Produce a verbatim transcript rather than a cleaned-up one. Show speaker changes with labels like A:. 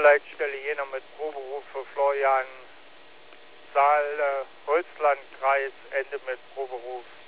A: Leitstelle Jena mit Proberuf für Florian Saal, äh, Holzlandkreis, Ende mit Proberuf